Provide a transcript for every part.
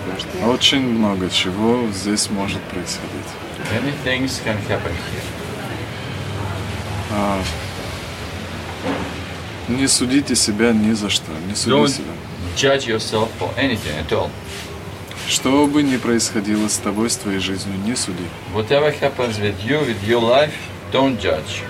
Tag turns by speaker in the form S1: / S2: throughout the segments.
S1: Очень много чего здесь может происходить.
S2: Many things can happen here.
S1: Не судите себя ни за что, не суди
S2: Don't
S1: себя.
S2: judge yourself for anything at all.
S1: Что бы ни происходило с тобой, с твоей жизнью, не суди.
S2: Whatever happens with your life, don't judge.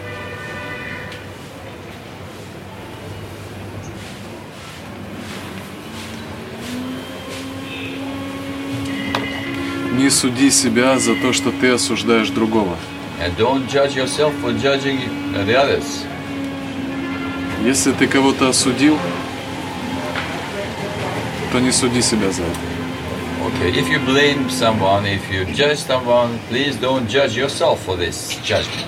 S1: Не суди себя за то, что ты осуждаешь другого.
S2: And don't judge yourself for judging the others.
S1: Если ты кого-то осудил, то не суди себя за это.
S2: Okay, if you blame someone, if you judge someone, please don't judge yourself for this judgment.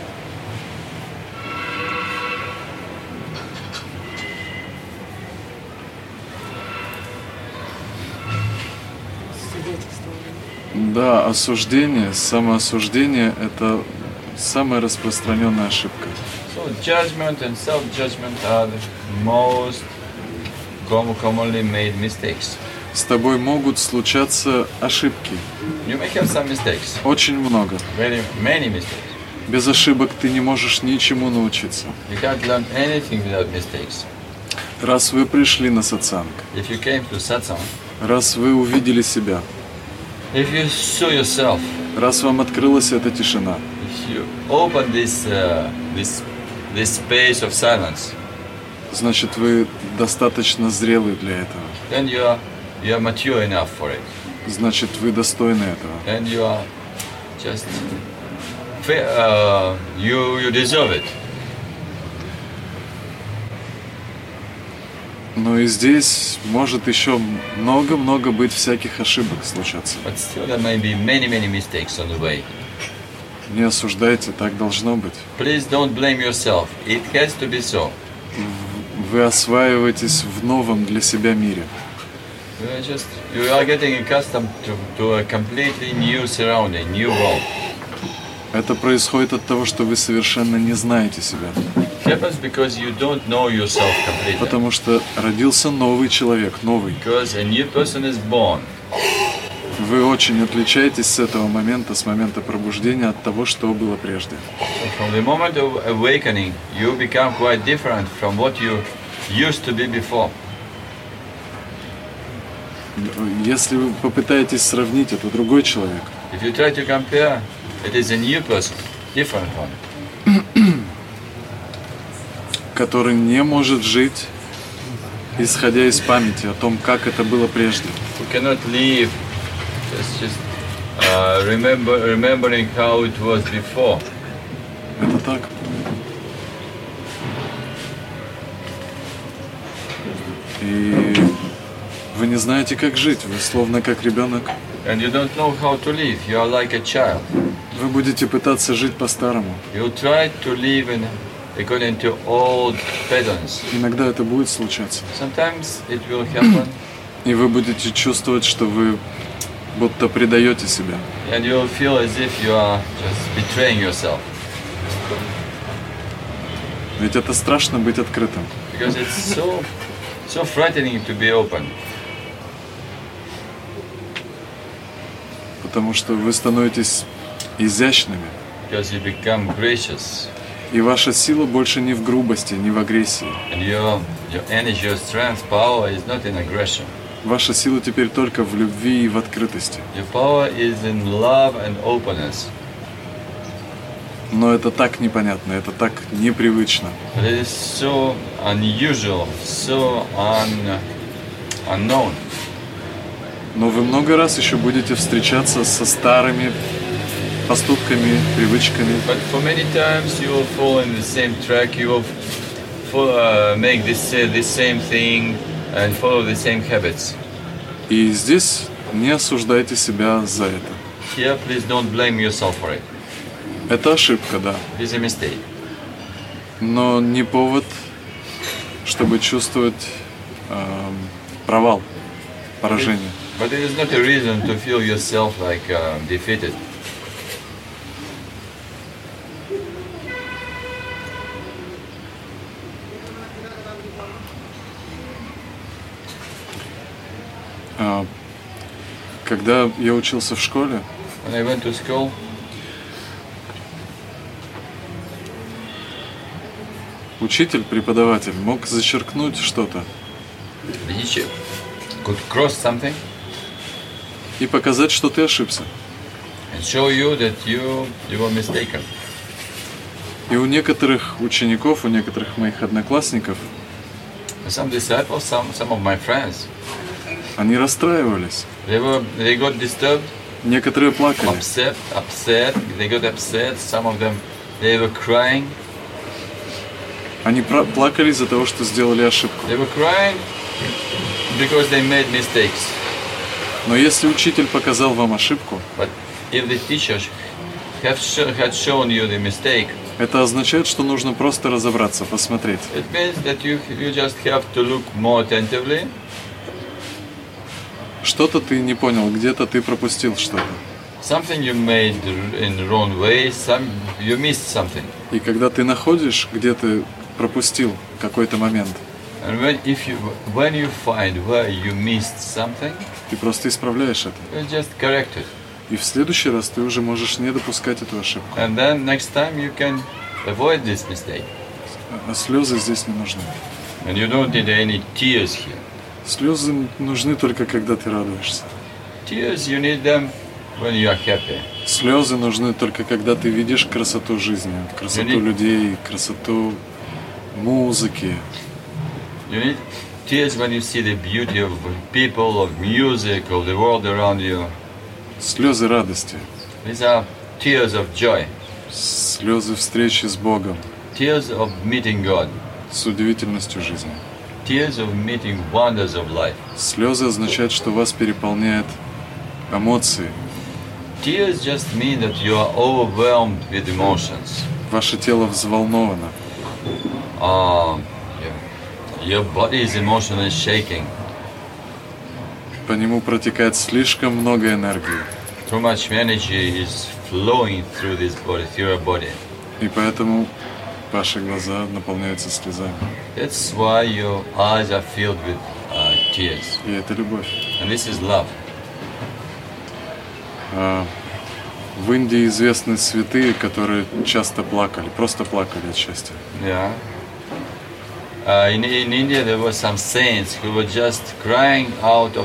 S1: Да, осуждение, самоосуждение – это самая распространенная ошибка.
S2: So judgment and self-judgment are the most commonly made mistakes.
S1: С тобой могут случаться ошибки.
S2: You may have some mistakes,
S1: Очень много.
S2: very many mistakes.
S1: Без ошибок ты не можешь ничему научиться.
S2: You can't learn anything without mistakes.
S1: Раз вы пришли на сатсанг,
S2: If you came to satsang,
S1: раз вы увидели себя,
S2: if you saw yourself,
S1: раз вам открылась эта тишина,
S2: if you open this space of silence,
S1: значит, вы достаточно зрелы для этого.
S2: then you are mature enough for it.
S1: Значит, вы достойны этого.
S2: And you are just you deserve it.
S1: Но и здесь может еще много-много быть всяких ошибок случаться.
S2: But still there may be many mistakes on the way.
S1: Не осуждайте, так должно быть.
S2: Please don't blame yourself. It has to be so.
S1: Вы осваиваетесь в новом для себя мире.
S2: You are getting accustomed to a completely new surrounding, new world.
S1: Это происходит от того, что вы совершенно не знаете себя.
S2: It happens because you don't know yourself completely.
S1: Потому что родился новый человек, новый.
S2: Because a new person is born.
S1: Вы очень отличаетесь с этого момента, с момента пробуждения от того, что было прежде.
S2: So from the moment of awakening, you become quite different from what you used to be before.
S1: Если вы попытаетесь сравнить, это другой человек.
S2: If you try to compare, it is a new person, different one,
S1: Который не может жить, исходя из памяти о том, как это было прежде.
S2: who cannot live just remembering how it was before.
S1: Это так. И вы не знаете, как жить. Вы словно как ребенок.
S2: And you don't know how to live. You are like a child.
S1: Вы будете пытаться жить по-старому.
S2: You try to live according to old patterns.
S1: Иногда это будет случаться.
S2: Sometimes it will happen,
S1: И вы будете чувствовать, что вы будто предаете себя.
S2: and you will feel as if you are just betraying yourself.
S1: Ведь это страшно быть открытым.
S2: Because it's so frightening to be open.
S1: Потому что вы становитесь изящными.
S2: Because you become gracious.
S1: И ваша сила больше не в грубости, не в агрессии.
S2: And your energy, your strength, power is not in aggression.
S1: Ваша сила теперь только в любви и в открытости.
S2: Your power is in love and openness.
S1: Но это так непонятно, это так непривычно.
S2: But it is so unusual, so unknown.
S1: Но вы много раз еще будете встречаться со старыми поступками, привычками.
S2: But for many times you will fall in the same track, you will make the same thing and follow the same habits.
S1: И здесь не осуждайте себя за это.
S2: Here, please don't blame yourself for it.
S1: Это ошибка, да.
S2: It is a mistake.
S1: Но не повод, чтобы чувствовать провал, поражение.
S2: But it is not a reason to feel yourself like defeated.
S1: Когда я учился в школе,
S2: when I went to school,
S1: учитель, преподаватель мог зачеркнуть что-то
S2: the teacher could cross something
S1: и показать, что ты ошибся.
S2: and show you that you were mistaken.
S1: И у некоторых учеников, у некоторых моих одноклассников,
S2: And some disciples, some of my friends,
S1: они расстраивались.
S2: they got disturbed,
S1: Некоторые плакали.
S2: upset. They got upset. Some of them, they were crying.
S1: Они плакали из-за того, что сделали ошибку.
S2: They were crying because they made mistakes.
S1: Но если учитель показал вам ошибку,
S2: But if the teacher had shown you the mistake,
S1: это означает, что нужно просто разобраться, посмотреть.
S2: it means that you just have to look more attentively.
S1: Что-то ты не понял, где-то ты пропустил что-то.
S2: Something you made in the wrong way. You missed something.
S1: И когда ты находишь, где ты пропустил какой-то момент,
S2: And when you find where you missed something,
S1: ты просто исправляешь это.
S2: you just correct it.
S1: И в следующий раз ты уже можешь не допускать эту ошибку.
S2: And then next time you can avoid this mistake.
S1: А слезы здесь не нужны.
S2: And you don't need any tears here.
S1: Слезы нужны только когда ты радуешься.
S2: Tears, you need them when you are happy.
S1: Слезы нужны только когда ты видишь красоту жизни, красоту людей, красоту музыки.
S2: You need tears when you see the beauty of people, of music, of the world around you.
S1: Слезы радости,
S2: These are tears of joy.
S1: слезы встречи с Богом,
S2: Tears of meeting God.
S1: с удивительностью жизни.
S2: Tears of meeting wonders of life.
S1: Слезы означают, что вас переполняет эмоции.
S2: Tears just mean that you are overwhelmed with emotions.
S1: Ваше тело взволновано.
S2: Your body is emotionally shaking.
S1: По нему протекает слишком много энергии.
S2: Too much energy is flowing through this body, through your body.
S1: И поэтому ваши глаза наполняются слезами.
S2: That's why your eyes are filled with tears.
S1: И это любовь.
S2: And this is love.
S1: В Индии известны святые, которые часто плакали, просто плакали от счастья.
S2: Yeah. In India, there were some saints who were just crying out of